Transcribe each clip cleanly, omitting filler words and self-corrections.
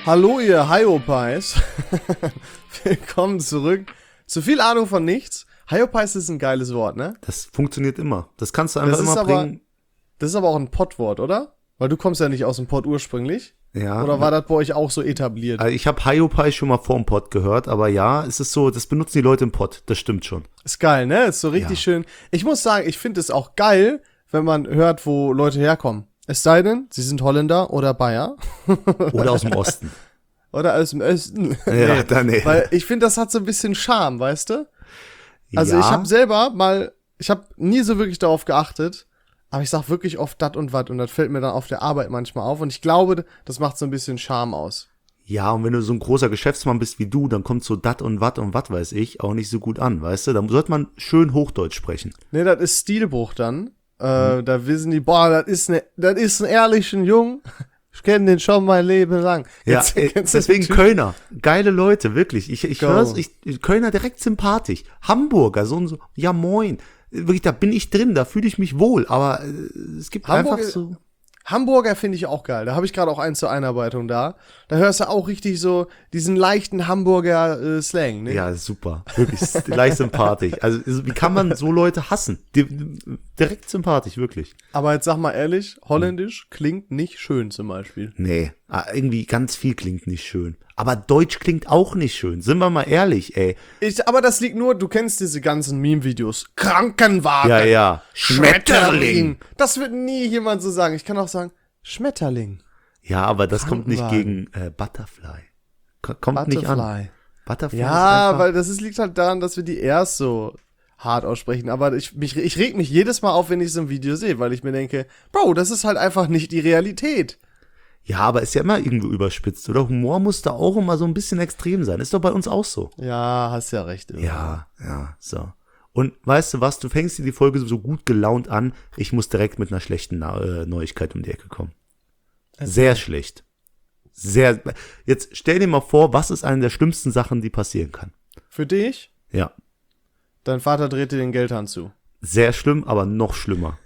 Hallo ihr Hyopies. Willkommen zurück. Zu viel Ahnung von nichts. Hyopies ist ein geiles Wort, ne? Das funktioniert immer. Das kannst du einfach immer bringen. Das ist aber auch ein Pottwort, oder? Weil du kommst ja nicht aus dem Pott ursprünglich. Ja. Oder war das bei euch auch so etabliert? Also ich habe Hyopies schon mal vor dem Pott gehört, aber ja, es ist so, das benutzen die Leute im Pott. Das stimmt schon. Ist geil, ne? Ist so richtig schön. Ich muss sagen, ich finde es auch geil, wenn man hört, wo Leute herkommen. Es sei denn, sie sind Holländer oder Bayer. Oder aus dem Osten. Oder aus dem Osten. Ja, dann nee. Weil ich finde, das hat so ein bisschen Charme, weißt du? Also ja. ich habe nie so wirklich darauf geachtet, aber ich sag wirklich oft dat und wat und das fällt mir dann auf der Arbeit manchmal auf und ich glaube, das macht so ein bisschen Charme aus. Ja, und wenn du so ein großer Geschäftsmann bist wie du, dann kommt so dat und wat weiß ich auch nicht so gut an, weißt du? Da sollte man schön Hochdeutsch sprechen. Nee, das ist Stilbruch dann. Da wissen die, boah, das ist ein ehrlichen Jung. Ich kenne den schon mein Leben lang. Deswegen Kölner. Geile Leute, wirklich. Ich hör's, Kölner direkt sympathisch. Hamburger, so, ja moin. Wirklich, da bin ich drin, da fühle ich mich wohl. Aber es gibt einfach so. Hamburger finde ich auch geil. Da habe ich gerade auch einen zur Einarbeitung da. Da hörst du auch richtig so diesen leichten Hamburger Slang, ne? Ja, super. Wirklich leicht sympathisch. Also, wie kann man so Leute hassen? Direkt sympathisch, wirklich. Aber jetzt sag mal ehrlich, Holländisch klingt nicht schön zum Beispiel. Nee, irgendwie ganz viel klingt nicht schön. Aber Deutsch klingt auch nicht schön. Sind wir mal ehrlich, ey. Aber das liegt nur, du kennst diese ganzen Meme-Videos. Krankenwagen. Ja. Schmetterling. Das wird nie jemand so sagen. Ich kann auch sagen, Schmetterling. Ja, aber das kommt nicht gegen Butterfly. Kommt nicht an. Butterfly. Ja, weil liegt halt daran, dass wir die erst so hart aussprechen. Aber ich reg mich jedes Mal auf, wenn ich so ein Video sehe, weil ich mir denke, Bro, das ist halt einfach nicht die Realität. Ja, aber ist ja immer irgendwo überspitzt, oder? Humor muss da auch immer so ein bisschen extrem sein. Ist doch bei uns auch so. Ja, hast ja recht. Immer. Ja, so. Und weißt du was, du fängst dir die Folge so gut gelaunt an, ich muss direkt mit einer schlechten Neuigkeit um die Ecke kommen. Sehr schlecht. Jetzt stell dir mal vor, was ist eine der schlimmsten Sachen, die passieren kann? Für dich? Ja. Dein Vater dreht dir den Geldhahn zu. Sehr schlimm, aber noch schlimmer.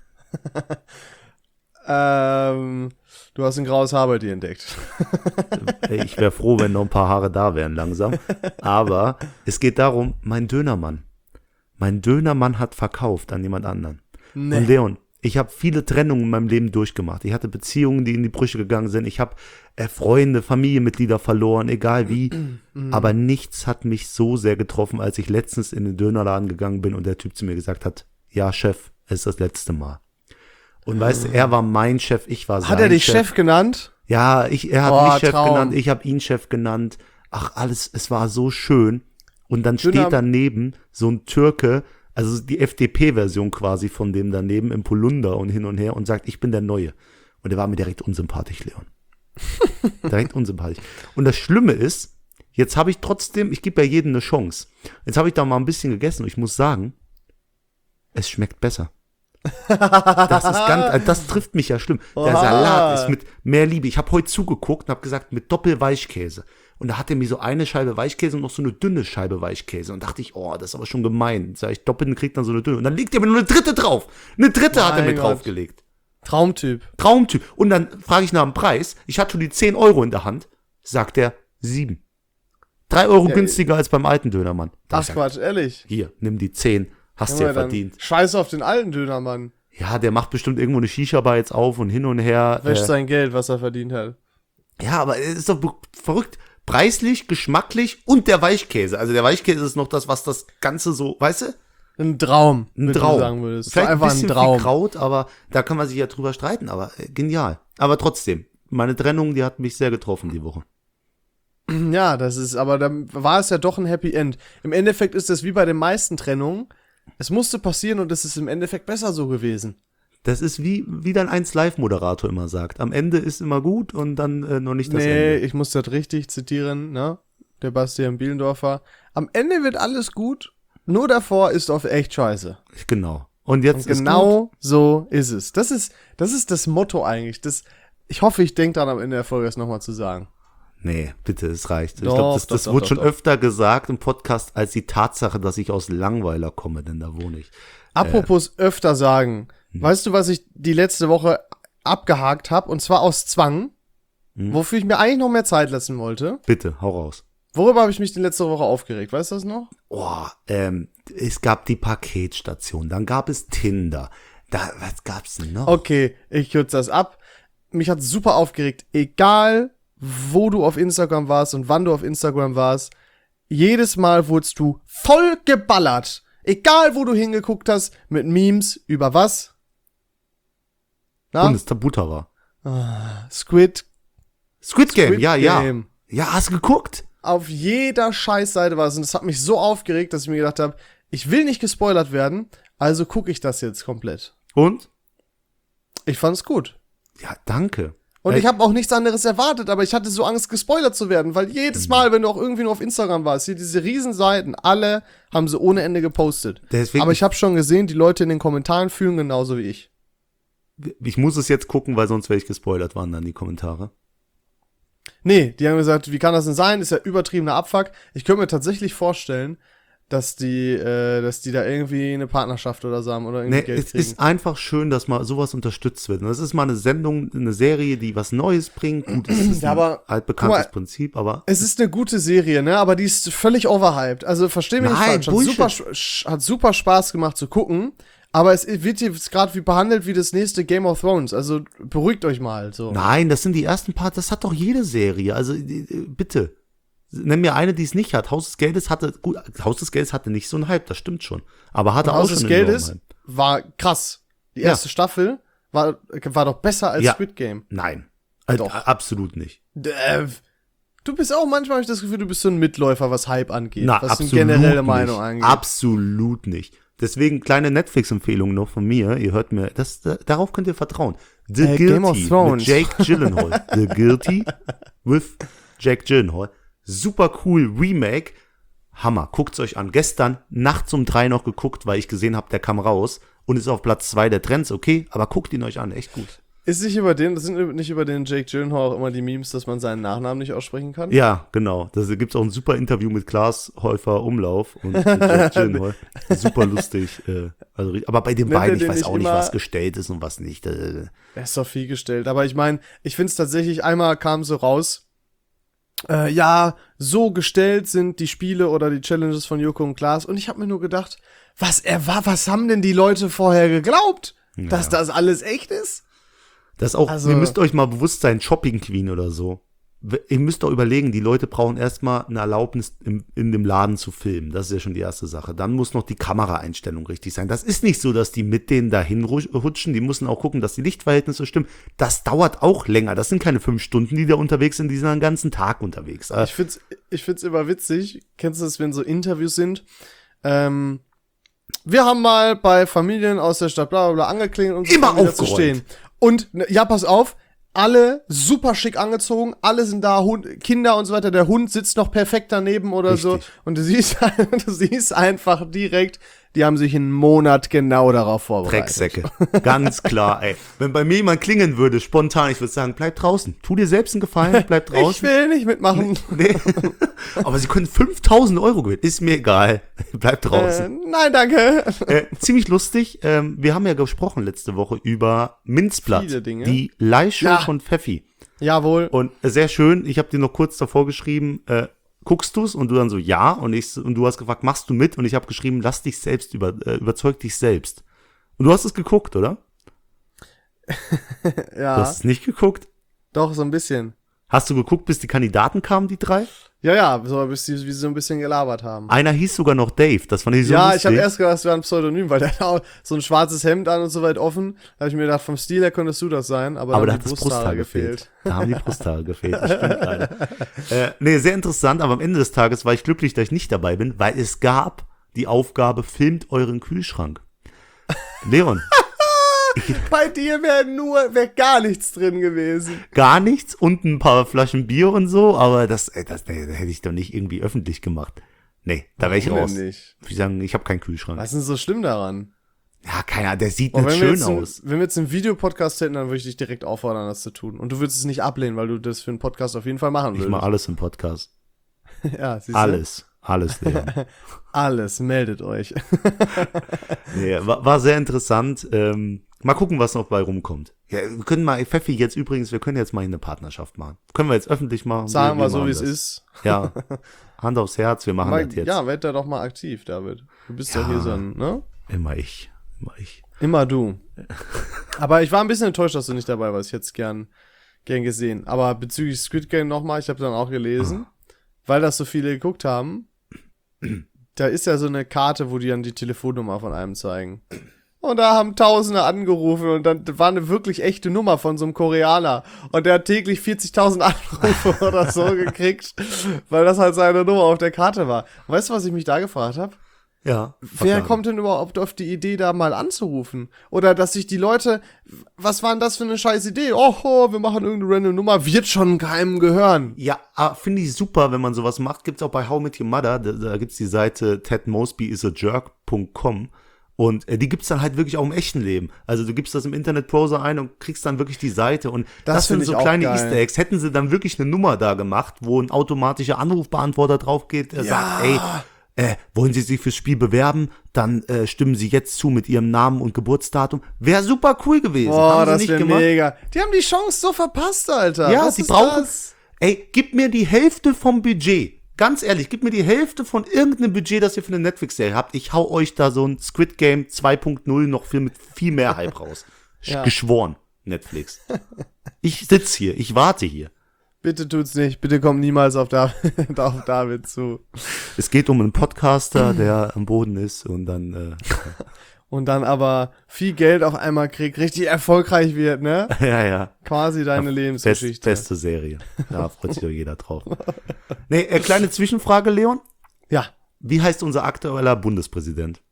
Du hast ein graues Haar bei dir entdeckt. Ich wäre froh, wenn noch ein paar Haare da wären langsam. Aber es geht darum, mein Dönermann hat verkauft an jemand anderen. Nee. Und Leon, ich habe viele Trennungen in meinem Leben durchgemacht. Ich hatte Beziehungen, die in die Brüche gegangen sind. Ich habe Freunde, Familienmitglieder verloren, egal wie. Aber nichts hat mich so sehr getroffen, als ich letztens in den Dönerladen gegangen bin und der Typ zu mir gesagt hat, ja Chef, es ist das letzte Mal. Und weißt du, er war mein Chef, ich war sein Chef. Hat er dich Chef genannt? Ja, er hat mich Chef Traum. genannt, ich habe ihn Chef genannt. Ach, alles, es war so schön. Und dann steht daneben so ein Türke, also die FDP-Version quasi von dem daneben im Polunder und hin und her und sagt, ich bin der Neue. Und er war mir direkt unsympathisch, Leon. Direkt unsympathisch. Und das Schlimme ist, jetzt habe ich trotzdem, ich gebe ja jedem eine Chance. Jetzt habe ich da mal ein bisschen gegessen und ich muss sagen, es schmeckt besser. Das trifft mich ja schlimm. Der Salat ist mit mehr Liebe. Ich habe heute zugeguckt und habe gesagt, mit Doppelweichkäse. Und da hat er mir so eine Scheibe Weichkäse und noch so eine dünne Scheibe Weichkäse. Und dachte ich, oh, das ist aber schon gemein. Sag ich, doppelt kriegt dann so eine dünne. Und dann legt er mir nur eine dritte drauf. Eine dritte hat er mir draufgelegt. Traumtyp. Und dann frage ich nach dem Preis. Ich hatte schon die 10 Euro in der Hand. Sagt er 7. 3 Euro günstiger als beim alten Dönermann. Ach Quatsch, ehrlich. Hier, nimm die 10. Hast du ja verdient. Scheiß auf den alten Dönermann. Ja, der macht bestimmt irgendwo eine Shisha-Bar jetzt auf und hin und her. Wäscht sein Geld, was er verdient hat. Ja, aber es ist doch verrückt. Preislich, geschmacklich und der Weichkäse. Also der Weichkäse ist noch das, was das Ganze so, weißt du? Ein Traum, wenn du sagen würdest. Vielleicht einfach ein bisschen viel Kraut, aber da kann man sich ja drüber streiten, aber genial. Aber trotzdem, meine Trennung, die hat mich sehr getroffen die Woche. Ja, aber dann war es ja doch ein Happy End. Im Endeffekt ist das wie bei den meisten Trennungen. Es musste passieren und es ist im Endeffekt besser so gewesen. Das ist wie dein 1Live-Moderator immer sagt. Am Ende ist immer gut und dann noch nicht das Ende. Nee, ich muss das richtig zitieren, ne? Der Bastian Bielendorfer. Am Ende wird alles gut, nur davor ist auf echt scheiße. Genau. Und jetzt und genau so ist es. Das ist das Motto eigentlich. Ich hoffe, ich denke dran, am Ende der Folge es nochmal zu sagen. Nee, bitte, es reicht. Ich glaube, das wurde schon öfter gesagt im Podcast als die Tatsache, dass ich aus Langweiler komme, denn da wohne ich. Apropos öfter sagen. Weißt du, was ich die letzte Woche abgehakt habe? Und zwar aus Zwang. wofür ich mir eigentlich noch mehr Zeit lassen wollte. Bitte, hau raus. Worüber habe ich mich die letzte Woche aufgeregt? Weißt du das noch? Oh, es gab die Paketstation, dann gab es Tinder. Was gab's denn noch? Okay, ich kürze das ab. Mich hat super aufgeregt. Egal, wo du auf Instagram warst und wann du auf Instagram warst, jedes Mal wurdest du voll geballert. Egal, wo du hingeguckt hast, mit Memes über was? Na? Bundesbutter war. Squid Game, ja. Game. Ja, hast du geguckt? Auf jeder Scheißseite war es. Und das hat mich so aufgeregt, dass ich mir gedacht habe, ich will nicht gespoilert werden, also gucke ich das jetzt komplett. Und? Ich fand's gut. Ja, danke. Und ich habe auch nichts anderes erwartet, aber ich hatte so Angst, gespoilert zu werden, weil jedes Mal, wenn du auch irgendwie nur auf Instagram warst, hier diese Riesenseiten, alle haben sie ohne Ende gepostet. Deswegen, Aber ich habe schon gesehen, die Leute in den Kommentaren fühlen genauso wie ich. Ich muss es jetzt gucken, weil sonst wäre ich gespoilert, waren dann die Kommentare. Nee, die haben gesagt, wie kann das denn sein? Ist ja übertriebener Abfuck. Ich könnte mir tatsächlich vorstellen, dass die da irgendwie eine Partnerschaft oder so haben oder irgendwie Geld es kriegen. ist einfach schön, dass mal sowas unterstützt wird. Und das ist mal eine Sendung, eine Serie, die was Neues bringt. Gut, es ist Ja, aber, ein altbekanntes guck mal, Prinzip, aber Es ist eine gute Serie, ne? Aber die ist völlig overhyped. Also versteh mich nicht Nein, falsch. Hat super Spaß gemacht zu gucken. Aber es wird jetzt gerade wie behandelt wie das nächste Game of Thrones. Also beruhigt euch mal. So. nein, das sind die ersten Parts, das hat doch jede Serie. Also bitte, nenn mir eine, die es nicht hat. Haus des Geldes hatte nicht so einen Hype, das stimmt schon. Aber hatte auch Haus schon des einen enormen Geldes Hype. war krass. Die erste Staffel war doch besser als Ja. Squid Game. Nein, Doch. absolut nicht. Du bist auch manchmal, habe ich das Gefühl, du bist so ein Mitläufer, was Hype angeht. Na, was absolut eine generelle nicht. Meinung angeht. Absolut nicht. Deswegen kleine Netflix-Empfehlung noch von mir. Ihr hört mir, darauf könnt ihr vertrauen. The Game of Guilty Thrones. mit Jake Gyllenhaal. The Guilty with Jake Gyllenhaal. Super cool Remake. Hammer. Guckt's euch an. Gestern nachts um 3 noch geguckt, weil ich gesehen habe, der kam raus und ist auf Platz 2 der Trends. Okay, aber guckt ihn euch an. Echt gut. Das sind nicht über den Jake Gyllenhaal auch immer die Memes, dass man seinen Nachnamen nicht aussprechen kann? Ja, genau. Da gibt's auch ein super Interview mit Klaas Häufer Umlauf und mit Jake Gyllenhaal. Super lustig. Aber bei den Nennt beiden, er ich den weiß nicht auch nicht, immer- was gestellt ist und was nicht. Er ist doch viel gestellt. Aber ich meine, ich finde es tatsächlich, einmal kam so raus, ja, so gestellt sind die Spiele oder die Challenges von Joko und Klaas. Und ich habe mir nur gedacht, was haben denn die Leute vorher geglaubt? Dass das alles echt ist? Das auch, Also- ihr müsst euch mal bewusst sein, Shopping Queen oder so. Ihr müsst doch überlegen, die Leute brauchen erstmal eine Erlaubnis, in dem Laden zu filmen. Das ist ja schon die erste Sache. Dann muss noch die Kameraeinstellung richtig sein. Das ist nicht so, dass die mit denen dahin rutschen. Die müssen auch gucken, dass die Lichtverhältnisse stimmen. Das dauert auch länger. Das sind keine 5 Stunden, die da unterwegs sind. Die sind den ganzen Tag unterwegs. Ich find's immer witzig. Kennst du das, wenn so Interviews sind? Wir haben mal bei Familien aus der Stadt bla bla bla angeklingelt, um Immer wieder zu aufgeräumt. stehen. Und, ja, pass auf, alle super schick angezogen, alle sind da, Kinder und so weiter, der Hund sitzt noch perfekt daneben oder so. Richtig. Und du siehst einfach direkt, die haben sich einen Monat genau darauf vorbereitet. Drecksäcke. Ganz klar, ey. Wenn bei mir jemand klingeln würde, spontan, ich würde sagen, bleib draußen. Tu dir selbst einen Gefallen, bleib Ich draußen. will nicht mitmachen. Nee. Aber sie können 5.000 Euro gewinnen. Ist mir egal. Bleib draußen. Nein, danke. Ziemlich lustig. Wir haben ja gesprochen letzte Woche über Minzblatt. Viele Dinge. Die Leihshow Ja. von Pfeffi. Jawohl. Und sehr schön. Ich habe dir noch kurz davor geschrieben, guckst du's? Und du dann so, ja. Und du hast gefragt, machst du mit? Und ich habe geschrieben, lass dich selbst überzeug dich selbst. Und du hast es geguckt, oder? Ja, Du hast es nicht geguckt? doch, so ein bisschen. Hast du geguckt, bis die Kandidaten kamen, die 3? Ja, so, bis die wie sie so ein bisschen gelabert haben. Einer hieß sogar noch Dave. Das fand ich so Ja, lustig. ich habe erst gedacht, das wäre ein Pseudonym, weil der hat auch so ein schwarzes Hemd an und so weit offen. Da habe ich mir gedacht, vom Stil her könntest du das sein, aber Aber da dann hat das Brusthaar gefehlt. Da haben die Brusthaare gefehlt. Das stimmt leider. Nee, sehr interessant, aber am Ende des Tages war ich glücklich, dass ich nicht dabei bin, weil es gab die Aufgabe, filmt euren Kühlschrank. Leon, Bei dir wäre gar nichts drin gewesen. gar nichts und ein paar Flaschen Bier und so, aber das hätte ich doch nicht irgendwie öffentlich gemacht. Nee, da wäre ich Warum raus. denn nicht? Ich sagen, ich habe keinen Kühlschrank. Was ist denn so schlimm daran? Ja, keiner, der sieht Und nicht schön aus. Wenn wir jetzt einen Videopodcast hätten, dann würde ich dich direkt auffordern, das zu tun. Und du würdest es nicht ablehnen, weil du das für einen Podcast auf jeden Fall machen Ich würdest. mache alles im Podcast. Ja, siehst du? Alles, Leon. Alles, meldet euch. Nee, war sehr interessant. Mal gucken, was noch bei rumkommt. Ja, wir können mal, Pfeffi, wir können jetzt mal eine Partnerschaft machen. Können wir jetzt öffentlich machen. Sagen wir so, machen wie es das. ist. Ja, Hand aufs Herz, wir machen das jetzt. Ja, werd da doch mal aktiv, David. Du bist Ja. doch hier so ein, ne? Immer ich. Immer du. Aber ich war ein bisschen enttäuscht, dass du nicht dabei warst. Ich hätte es gern gesehen. Aber bezüglich Squid Game nochmal, ich habe dann auch gelesen, weil das so viele geguckt haben, da ist ja so eine Karte, wo die dann die Telefonnummer von einem zeigen. Und da haben Tausende angerufen und dann war eine wirklich echte Nummer von so einem Koreaner. Und der hat täglich 40.000 Anrufe oder so gekriegt, weil das halt seine Nummer auf der Karte war. Und weißt du, was ich mich da gefragt habe? Ja. Wer kommt denn überhaupt auf die Idee, da mal anzurufen? Oder dass sich die Leute, was war denn das für eine scheiß Idee? Oh, wir machen irgendeine random Nummer, wird schon keinem gehören. Ja, finde ich super, wenn man sowas macht. Gibt's auch bei How I Met Your Mother, da gibt's die Seite tedmosbyisajerk.com und die gibt's dann halt wirklich auch im echten Leben. Also du gibst das im Internetbrowser ein und kriegst dann wirklich die Seite und das sind so kleine Easter Eggs. Hätten sie dann wirklich eine Nummer da gemacht, wo ein automatischer Anrufbeantworter drauf geht, der sagt, ey, wollen Sie sich fürs Spiel bewerben? Dann stimmen Sie jetzt zu mit Ihrem Namen und Geburtsdatum. Wäre super cool gewesen. Boah, das wäre mega. Die haben die Chance so verpasst, Alter. Ja, was die ist brauchen. das? Ey, gib mir die Hälfte vom Budget. Ganz ehrlich, gib mir die Hälfte von irgendeinem Budget, das ihr für eine Netflix-Serie habt. Ich hau euch da so ein Squid Game 2.0 noch mit viel mehr Hype raus. Ja. Geschworen, Netflix. Ich sitz hier, ich warte hier. Bitte tut's nicht. Bitte kommt niemals auf David zu. Es geht um einen Podcaster, der am Boden ist und dann Und dann aber viel Geld auf einmal kriegt, richtig erfolgreich wird, ne? ja. Quasi deine Lebensgeschichte. Beste Serie. Da freut sich doch jeder drauf. Nee, kleine Zwischenfrage, Leon. Ja. Wie heißt unser aktueller Bundespräsident?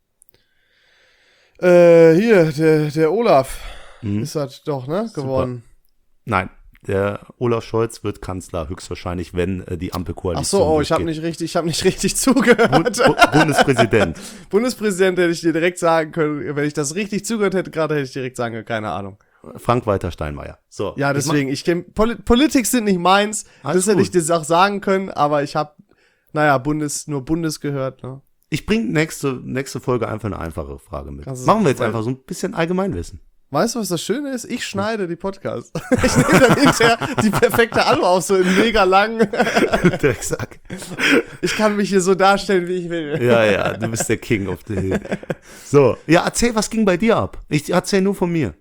Hier, der Olaf ist das doch, ne? Geworden. Nein, der Olaf Scholz wird Kanzler, höchstwahrscheinlich, wenn die Ampelkoalition Ach so, ich habe nicht richtig zugehört. Bundespräsident. Bundespräsident hätte ich dir direkt sagen können, wenn ich das richtig zugehört hätte, gerade hätte ich direkt sagen können, keine Ahnung. Frank-Walter Steinmeier. So. Ja, deswegen, ich kenne Politik sind nicht meins, Alles das hätte ich gut. dir auch sagen können, aber ich habe, nur Bundes gehört, ne? Ich bringe nächste Folge einfach eine einfache Frage mit. Kannst du- Machen wir jetzt einfach so ein bisschen Allgemeinwissen. Weißt du, was das Schöne ist? Ich schneide die Podcasts. Ich nehme dann hinterher die perfekte Allo auf, so in mega lang. Drecksack. Ich kann mich hier so darstellen, wie ich will. Ja, du bist der King of the Hill. So, ja, erzähl, was ging bei dir ab? Ich erzähl nur von mir.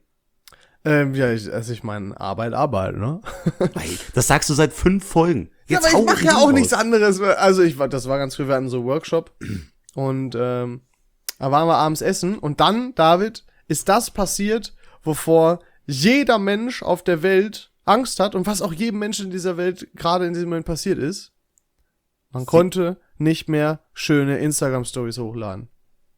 Ich meine, Arbeit, ne? Ey, das sagst du seit 5 Folgen. Ja, Jetzt aber ich hau mache ja den auch raus. nichts anderes. Also das war ganz früh, wir hatten so einen Workshop und da waren wir abends essen und dann, David, ist das passiert, wovor jeder Mensch auf der Welt Angst hat und was auch jedem Menschen in dieser Welt gerade in diesem Moment passiert ist. Man konnte nicht mehr schöne Instagram-Stories hochladen.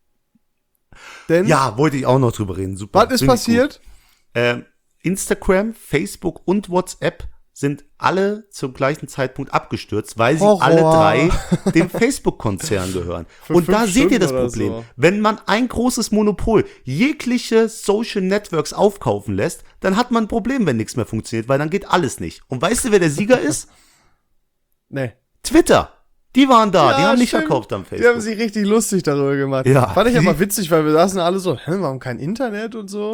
Denn, Ja, wollte ich auch noch drüber reden. Super. was ist Finde ich passiert? gut. Instagram, Facebook und WhatsApp sind alle zum gleichen Zeitpunkt abgestürzt, weil sie Horror. alle 3 dem Facebook-Konzern gehören. Für Und da 5 seht ihr das Stunden oder Problem. so. Wenn man ein großes Monopol jegliche Social Networks aufkaufen lässt, dann hat man ein Problem, wenn nichts mehr funktioniert, weil dann geht alles nicht. Und weißt du, wer der Sieger ist? Nee. Twitter. Die waren da, die Ja, haben nicht stimmt. verkauft am Die haben Facebook. sich richtig lustig darüber gemacht. Ja. Fand ich aber witzig, weil wir saßen alle so, warum kein Internet und so?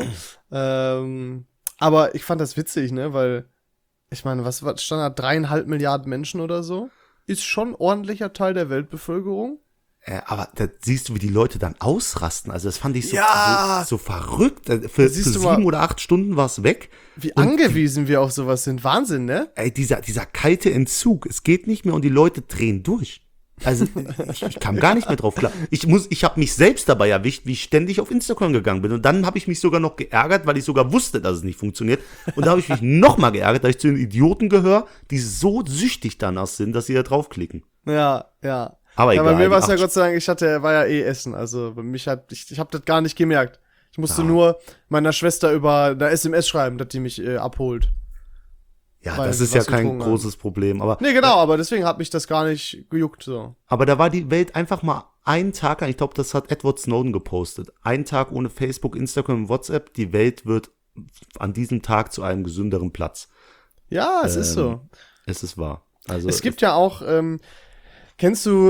Aber ich fand das witzig, ne, weil, ich meine, was stand da, 3,5 Milliarden Menschen oder so? Ist schon ein ordentlicher Teil der Weltbevölkerung. Aber da siehst du, wie die Leute dann ausrasten. Also das fand ich so, Ja. so verrückt. Für Siehst du 7 mal- oder 8 Stunden war es weg. Wie angewiesen wir auf sowas sind. Wahnsinn, ne? Ey, dieser kalte Entzug, es geht nicht mehr und die Leute drehen durch. Also ich kam gar nicht mehr drauf klar. Ich habe mich selbst dabei erwischt, wie ich ständig auf Instagram gegangen bin. Und dann habe ich mich sogar noch geärgert, weil ich sogar wusste, dass es nicht funktioniert. Und da habe ich mich noch mal geärgert, dass ich zu den Idioten gehöre, die so süchtig danach sind, dass sie da draufklicken. Ja. Aber Ja, egal. bei mir war es Ach, ja Gott sei Dank, war ja Essen. Also bei mich ich habe das gar nicht gemerkt. Ich musste nur meiner Schwester über eine SMS schreiben, dass die mich abholt. ja, weil das wir ist ja was kein getrunken haben. großes Problem. Aber, Nee, genau, aber deswegen hat mich das gar nicht gejuckt, so. aber da war die Welt einfach mal einen Tag, ich glaube, das hat Edward Snowden gepostet. Einen Tag ohne Facebook, Instagram und WhatsApp. Die Welt wird an diesem Tag zu einem gesünderen Platz. Ja, es ist so. Es ist wahr. Also Es gibt ja auch, kennst du,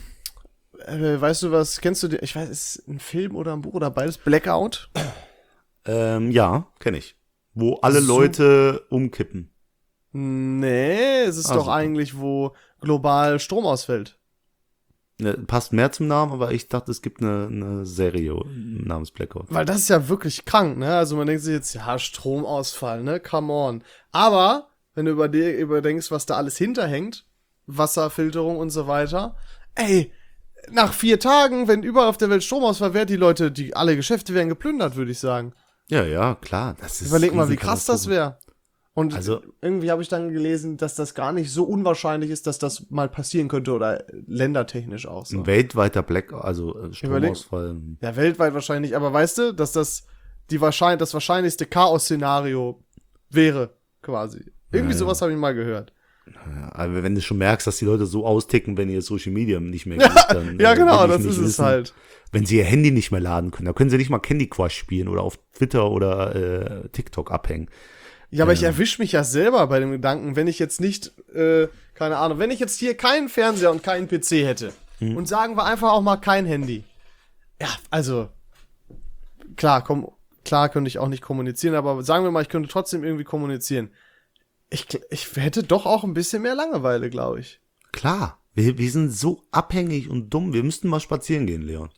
weißt du was, kennst du, ich weiß, ist es ein Film oder ein Buch oder beides? Blackout? Ja, kenne ich. Wo alle So- Leute umkippen. Nee, es ist doch super. eigentlich, wo global Strom ausfällt. Ne, passt mehr zum Namen, aber ich dachte, es gibt eine Serie namens Blackout. Weil das ist ja wirklich krank, ne? Also man denkt sich jetzt, ja, Stromausfall, ne? Come on. Aber, wenn du überdenkst, was da alles hinterhängt, Wasserfilterung und so weiter, ey, nach 4 Tagen, wenn überall auf der Welt Stromausfall wäre, alle Geschäfte wären geplündert, würde ich sagen. Ja, klar. Das ist Überleg mal, wie krass das Riesenkatastrophe. wäre. Und Also- irgendwie habe ich dann gelesen, dass das gar nicht so unwahrscheinlich ist, dass das mal passieren könnte oder ländertechnisch auch so. Ein weltweiter Stromausfall. Ja, weltweit wahrscheinlich, aber weißt du, dass das das wahrscheinlichste Chaos-Szenario wäre, quasi. Irgendwie sowas habe ich mal gehört. Ja, aber wenn du schon merkst, dass die Leute so austicken, wenn ihr Social Media nicht mehr geht, dann Ja, genau, will ich das nicht ist es wissen. halt. Wenn sie ihr Handy nicht mehr laden können, dann können sie nicht mal Candy Crush spielen oder auf Twitter oder TikTok abhängen. Ja, aber ich erwische mich ja selber bei dem Gedanken, wenn ich jetzt nicht, keine Ahnung, wenn ich jetzt hier keinen Fernseher und keinen PC hätte und sagen wir einfach auch mal kein Handy. Ja, also, klar könnte ich auch nicht kommunizieren, aber sagen wir mal, ich könnte trotzdem irgendwie kommunizieren. Ich hätte doch auch ein bisschen mehr Langeweile, glaube ich. Klar, wir sind so abhängig und dumm. Wir müssten mal spazieren gehen, Leon.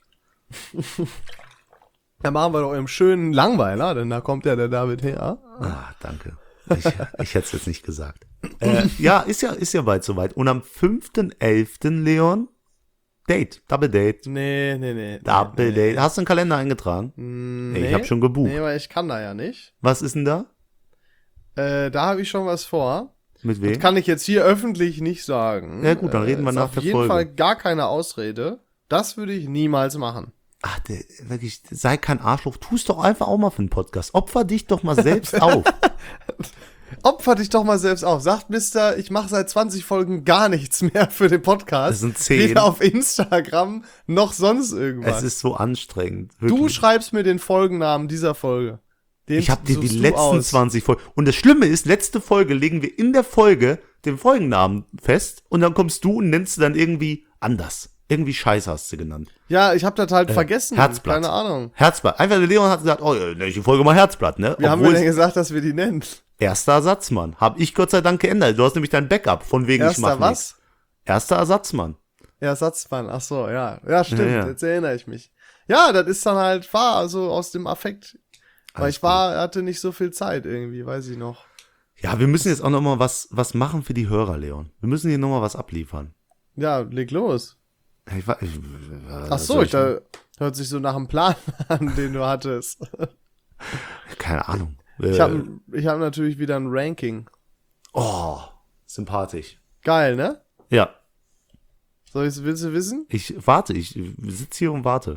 Dann machen wir doch im schönen Langweiler, denn da kommt ja der David her. Ah, danke. Ich hätte es jetzt nicht gesagt. Ja, ist ja bald soweit. Und am 5.11., Leon, Double Date. Nee. Double Date. Hast du einen Kalender eingetragen? Nee, Ich habe schon gebucht. Nee, weil ich kann da ja nicht. Was ist denn da? Da habe ich schon was vor. Mit wem? Das kann ich jetzt hier öffentlich nicht sagen. Ja gut, dann reden wir ist nach auf der jeden Folge. Fall gar keine Ausrede. Das würde ich niemals machen. Ach, wirklich, sei kein Arschloch. Tu's doch einfach auch mal für einen Podcast. Opfer dich doch mal selbst auf. Opfer dich doch mal selbst auf. Sagt Mister, ich mache seit 20 Folgen gar nichts mehr für den Podcast. Das sind 10. Weder auf Instagram noch sonst irgendwas. Es ist so anstrengend. Du Wirklich. schreibst mir den Folgennamen dieser Folge. Den Ich habe dir die suchst du letzten aus. 20 Folgen. Und das Schlimme ist, letzte Folge legen wir in der Folge den Folgennamen fest und dann kommst du und nennst du dann irgendwie anders. Irgendwie Scheiße hast du genannt. Ja, ich habe das halt vergessen. Herzblatt. Keine Ahnung. Herzblatt. Einfach der Leon hat gesagt, oh, die Folge mal Herzblatt, ne? Wie haben wir Obwohl denn gesagt, dass wir die nennen? erster Ersatzmann. Hab ich Gott sei Dank geändert. Du hast nämlich dein Backup, von wegen ich mach Erster was? nichts. Erster Ersatzmann. Ja, Ersatzmann. Ach so, ja. Ja, stimmt. Ja. Jetzt erinnere ich mich. Ja, das ist dann halt, war also aus dem Affekt. Weil Alles ich hatte nicht so viel Zeit irgendwie, weiß ich noch. Ja, wir müssen jetzt auch noch mal was machen für die Hörer, Leon. Wir müssen hier noch mal was abliefern. Ja, leg los. Ach Was so, soll da hört sich so nach einem Plan an, den du hattest. keine Ahnung. Ich hab natürlich wieder ein Ranking. Oh, sympathisch. Geil, ne? Ja, Willst du wissen? ich sitze hier und warte.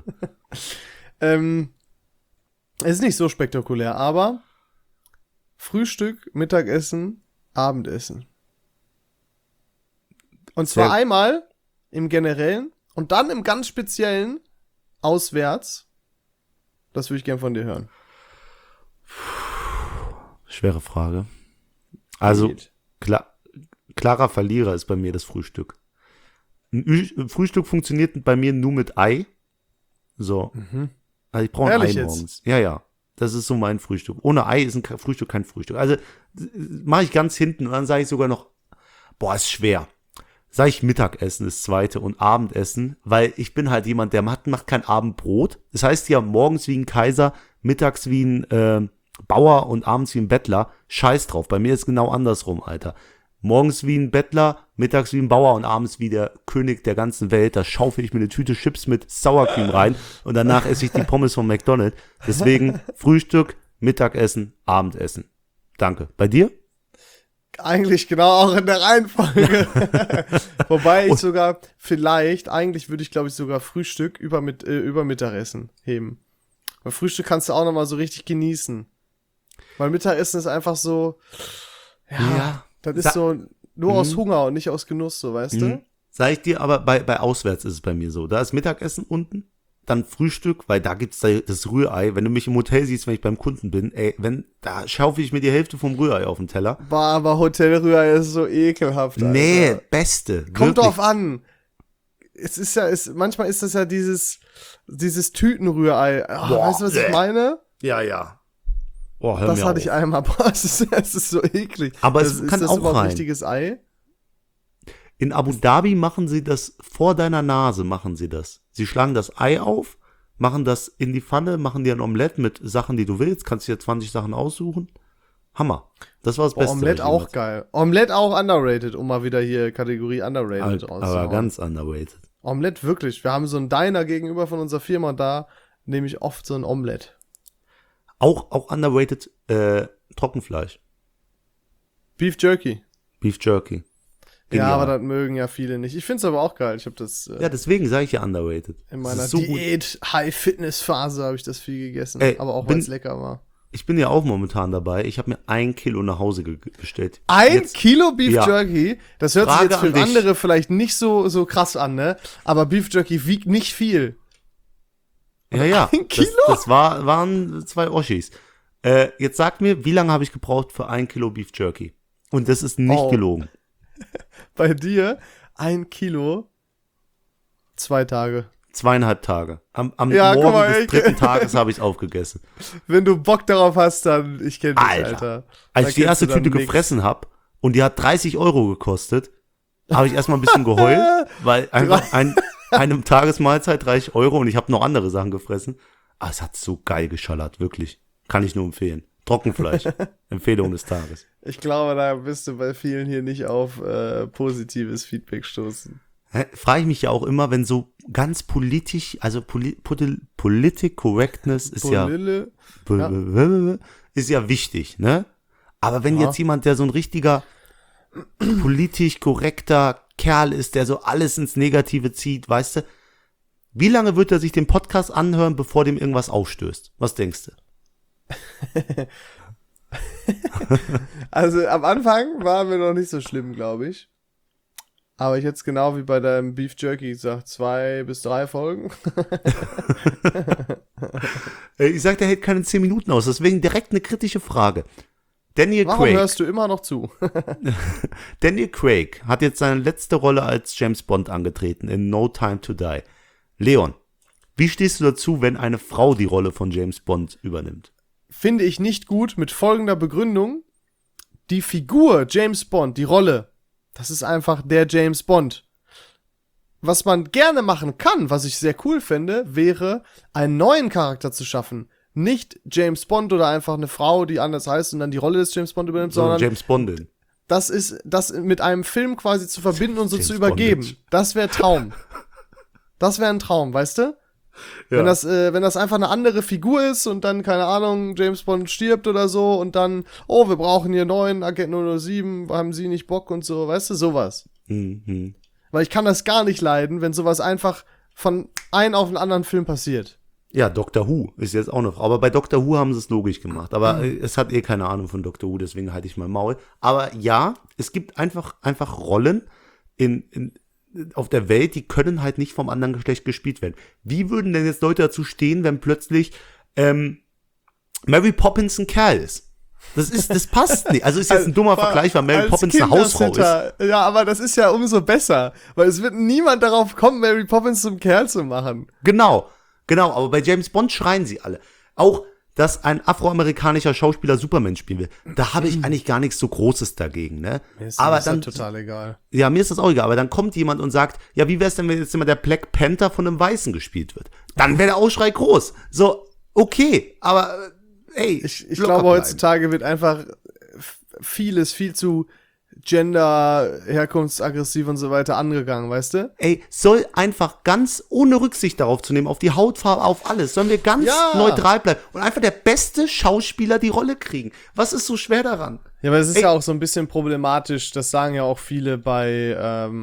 Es ist nicht so spektakulär, aber Frühstück, Mittagessen, Abendessen. Und zwar Sehr- einmal im Generellen und dann im ganz Speziellen auswärts. Das würde ich gern von dir hören. Schwere Frage. Also, Geht. klarer Verlierer ist bei mir das Frühstück. Ein Frühstück funktioniert bei mir nur mit Ei. So. Also ich brauche ein Ei Ehrlich jetzt? morgens. Ja. Das ist so mein Frühstück. Ohne Ei ist ein Frühstück kein Frühstück. Also mache ich ganz hinten und dann sage ich sogar noch, boah, ist schwer. Sage ich Mittagessen, das zweite, und Abendessen, weil ich bin halt jemand, der macht kein Abendbrot. Das heißt ja morgens wie ein Kaiser, mittags wie ein Bauer und abends wie ein Bettler. Scheiß drauf. Bei mir ist genau andersrum, Alter. Morgens wie ein Bettler, mittags wie ein Bauer und abends wie der König der ganzen Welt. Da schaufel ich mir eine Tüte Chips mit Sour Cream rein und danach esse ich die Pommes von McDonald's. Deswegen Frühstück, Mittagessen, Abendessen. Danke. Bei dir? Eigentlich genau auch in der Reihenfolge. Wobei ich sogar eigentlich würde ich glaube ich sogar Frühstück über Mittagessen heben. Weil Frühstück kannst du auch nochmal so richtig genießen. Weil Mittagessen ist einfach so, das ist so nur aus Hunger und nicht aus Genuss, so, weißt du? Sag ich dir, aber bei Auswärts ist es bei mir so. Da ist Mittagessen unten, dann Frühstück, weil da gibt's das Rührei. Wenn du mich im Hotel siehst, wenn ich beim Kunden bin, da schaufel ich mir die Hälfte vom Rührei auf den Teller. Boah, aber Hotelrührei ist so ekelhaft, Alter. Nee, beste. Kommt wirklich. drauf an. Manchmal ist das ja dieses Tütenrührei. Oh, Boah, weißt du, was ich meine? Ja. Oh, hör Das mir hatte auf. ich einmal. Boah, es ist so eklig. Aber das, es ist kann das auch überhaupt rein. richtiges Ei? In Abu Dhabi machen sie das, vor deiner Nase machen sie das. Sie schlagen das Ei auf, machen das in die Pfanne, machen dir ein Omelett mit Sachen, die du willst, kannst dir 20 Sachen aussuchen. Hammer. Das war das Beste. Omelette was ich auch jemals- geil. Omelette auch underrated, um mal wieder hier Kategorie underrated Aber rauszuhauen. ganz underrated. Omelette wirklich. Wir haben so einen Diner gegenüber von unserer Firma und da nehme ich oft so ein Omelette. Auch underrated Trockenfleisch. Beef Jerky. Beef Jerky. Ja, Genial. aber das mögen ja viele nicht. Ich find's aber auch geil. Ich habe das Ja, deswegen sage ich ja underrated. in Das meiner ist so gut. Diät-High-Fitness-Phase habe ich das viel gegessen. Ey, aber auch bin- weil es lecker war. Ich bin ja auch momentan dabei. Ich habe mir 1 Kilo nach Hause bestellt. Ein Jetzt- Kilo Beef Ja. Jerky, das hört Frage sich jetzt für an dich. andere vielleicht nicht so krass an, ne? Aber Beef Jerky wiegt nicht viel. Ja. 1 Kilo? Das waren 2 Oschis. Jetzt sag mir, wie lange habe ich gebraucht für 1 Kilo Beef Jerky? Und das ist nicht Oh. gelogen. Bei dir 1 Kilo 2 Tage. 2,5 Tage. Am Ja, guck Morgen mal, des ey. 3. Tages habe ich es aufgegessen. Wenn du Bock darauf hast, dann ich kenn dich, Alter. Alter. Als Da ich die kennst erste du dann Tüte nix. gefressen habe und die hat 30 € gekostet, habe ich erstmal ein bisschen geheult, weil einfach einem Tagesmahlzeit 30 € und ich habe noch andere Sachen gefressen. Aber es hat so geil geschallert, wirklich. Kann ich nur empfehlen. Trockenfleisch. Empfehlung des Tages. Ich glaube, da bist du bei vielen hier nicht auf positives Feedback stoßen. Frage ich mich ja auch immer, wenn so ganz politisch, also Politic Correctness ist Polille. ist ja wichtig, ne? Aber wenn Ja. jetzt jemand, der so ein richtiger politisch korrekter Kerl ist, der so alles ins Negative zieht, weißt du, wie lange wird er sich den Podcast anhören, bevor dem irgendwas aufstößt? Was denkst du? Also am Anfang waren wir noch nicht so schlimm, glaube ich. Aber ich hätte es genau wie bei deinem Beef Jerky gesagt, 2 bis 3 Folgen. Ich sag, der hält keine 10 Minuten aus, deswegen direkt eine kritische Frage. Daniel Warum Craig. hörst du immer noch zu? Daniel Craig hat jetzt seine letzte Rolle als James Bond angetreten in No Time to Die. Leon, wie stehst du dazu, wenn eine Frau die Rolle von James Bond übernimmt? Finde ich nicht gut mit folgender Begründung. Die Figur James Bond, die Rolle, das ist einfach der James Bond. Was man gerne machen kann, was ich sehr cool fände, wäre, einen neuen Charakter zu schaffen. Nicht James Bond oder einfach eine Frau, die anders heißt und dann die Rolle des James Bond übernimmt, sondern James Bondin. das ist, das mit einem Film quasi zu verbinden und so James zu übergeben. Bondage. Das wäre Traum. Das wäre ein Traum, weißt du? Ja. Wenn das einfach eine andere Figur ist und dann, keine Ahnung, James Bond stirbt oder so und dann, oh, wir brauchen hier neuen Agent 007, haben Sie nicht Bock und so, weißt du, sowas. Mhm. Weil ich kann das gar nicht leiden, wenn sowas einfach von einem auf den anderen Film passiert. Ja, Doctor Who ist jetzt auch noch. Aber bei Doctor Who haben sie es logisch gemacht. Aber es hat keine Ahnung von Doctor Who, deswegen halte ich mein Maul. Aber ja, es gibt einfach Rollen auf der Welt, die können halt nicht vom anderen Geschlecht gespielt werden. Wie würden denn jetzt Leute dazu stehen, wenn plötzlich Mary Poppins ein Kerl ist? Das passt nicht. Also ist jetzt ein dummer Vergleich, weil Mary Als Poppins eine Hausfrau ist. Kindersitter. Ja, aber das ist ja umso besser, weil es wird niemand darauf kommen, Mary Poppins zum Kerl zu machen. Genau, aber bei James Bond schreien sie alle. Auch, dass ein afroamerikanischer Schauspieler Superman spielen will. Da habe ich eigentlich gar nichts so Großes dagegen, ne? Aber dann, total egal. ja, mir ist das auch egal, aber dann kommt jemand und sagt, ja, wie wär's denn, wenn jetzt immer der Black Panther von einem Weißen gespielt wird? Dann wäre der Aufschrei groß. So, okay, aber, ey. Ich locker glaube, bleiben. heutzutage wird einfach vieles viel zu Gender, herkunftsaggressiv und so weiter angegangen, weißt du? Ey, soll einfach ganz ohne Rücksicht darauf zu nehmen, auf die Hautfarbe, auf alles, sollen wir ganz Ja. neutral bleiben und einfach der beste Schauspieler die Rolle kriegen. Was ist so schwer daran? Ja, aber es ist Ey. ja auch so ein bisschen problematisch, das sagen ja auch viele bei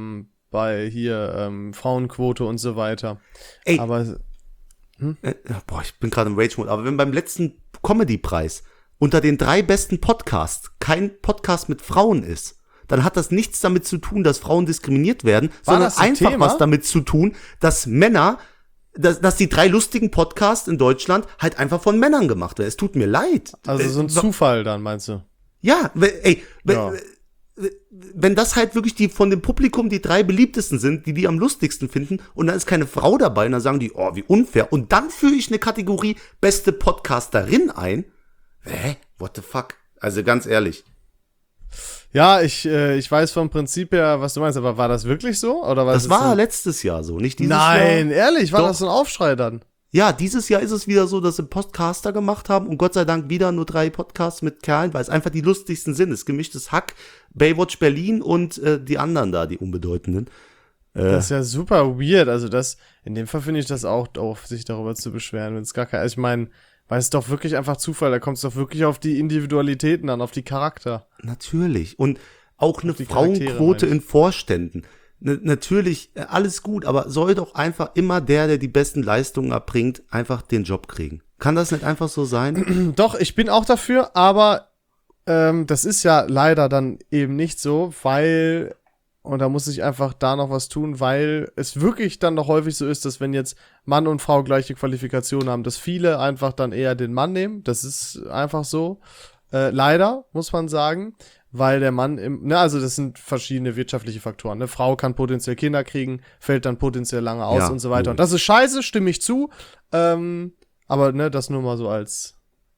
Frauenquote und so weiter. Ey, Aber ich bin gerade im Rage-Mode, aber wenn beim letzten Comedy-Preis unter den 3 besten Podcasts kein Podcast mit Frauen ist, dann hat das nichts damit zu tun, dass Frauen diskriminiert werden, sondern das ein einfach Thema? was damit zu tun, dass dass die 3 lustigen Podcasts in Deutschland halt einfach von Männern gemacht werden. Es tut mir leid. also so ein Zufall dann, meinst du? Ja, Ja. wenn das halt wirklich die von dem Publikum die 3 beliebtesten sind, die am lustigsten finden und dann ist keine Frau dabei und dann sagen die, oh, wie unfair. Und dann führe ich eine Kategorie beste Podcasterin ein. Hä? What the fuck? Also ganz ehrlich. Ja, ich weiß vom Prinzip her, was du meinst, aber war das wirklich so? Oder was Das war letztes Jahr so, nicht dieses Jahr. Nein, ehrlich, war Doch. das so ein Aufschrei dann? Ja, dieses Jahr ist es wieder so, dass sie Podcaster gemacht haben und Gott sei Dank wieder nur 3 Podcasts mit Kerlen, weil es einfach die lustigsten sind. Es ist gemischtes Hack, Baywatch Berlin und die anderen da, die unbedeutenden. Das ist ja super weird. Also in dem Fall finde ich das auch doof, sich darüber zu beschweren, wenn es gar kein, also ich meine, weil es ist doch wirklich einfach Zufall, da kommt es doch wirklich auf die Individualitäten an, auf die Charakter. Natürlich. Und auch eine die Charaktere, Frauenquote meine in Vorständen. Natürlich, alles gut, aber soll doch einfach immer der die besten Leistungen erbringt, einfach den Job kriegen. Kann das nicht einfach so sein? Doch, ich bin auch dafür, aber das ist ja leider dann eben nicht so, weil, und da muss ich einfach da noch was tun, weil es wirklich dann noch häufig so ist, dass wenn jetzt Mann und Frau gleiche Qualifikationen haben, dass viele einfach dann eher den Mann nehmen. Das ist einfach so. Leider, muss man sagen, weil der Mann also das sind verschiedene wirtschaftliche Faktoren. Eine Frau kann potenziell Kinder kriegen, fällt dann potenziell lange aus Ja, und so weiter. logisch. Und das ist scheiße, stimme ich zu. Aber das nur mal so als.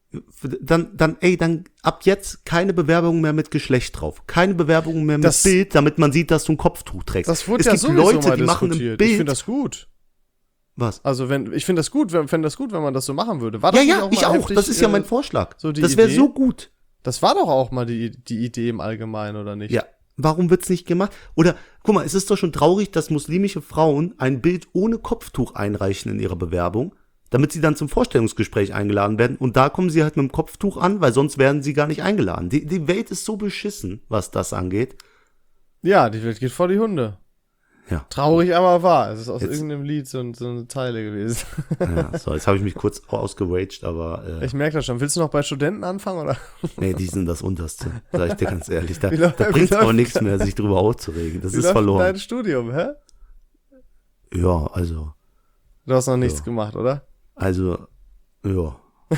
Dann ab jetzt keine Bewerbung mehr mit Geschlecht drauf. Keine Bewerbung mehr mit Bild, damit man sieht, dass du ein Kopftuch trägst. Das wurde es ja gibt sowieso Leute, mal die machen ein diskutiert. Bild. Ich finde das gut. Was? Also ich finde das gut, wenn man das so machen würde. War das Ja, nicht ja, auch ich mal auch. heftig, Das ist ja mein Vorschlag. so die das wäre Idee? so gut. Das war doch auch mal die Idee im Allgemeinen, oder nicht? Ja. Warum wird's nicht gemacht? Oder, guck mal, es ist doch schon traurig, dass muslimische Frauen ein Bild ohne Kopftuch einreichen in ihrer Bewerbung, damit sie dann zum Vorstellungsgespräch eingeladen werden. Und da kommen sie halt mit dem Kopftuch an, weil sonst werden sie gar nicht eingeladen. Die Welt ist so beschissen, was das angeht. Ja, die Welt geht vor die Hunde. Ja. Traurig, aber wahr. Es ist aus Jetzt- irgendeinem Lied so eine Zeile gewesen. Ja, so, jetzt habe ich mich kurz ausgeraged, aber Ich merke das schon. Willst du noch bei Studenten anfangen, oder? nee, die sind das Unterste, sag ich dir ganz ehrlich. Da Wie läuft- bringt es wie auch läuft- nichts mehr, sich drüber aufzuregen. Das Wie ist läuft denn verloren. dein Studium, hä? Ja, also, Du hast noch nichts Ja. gemacht, oder? ja.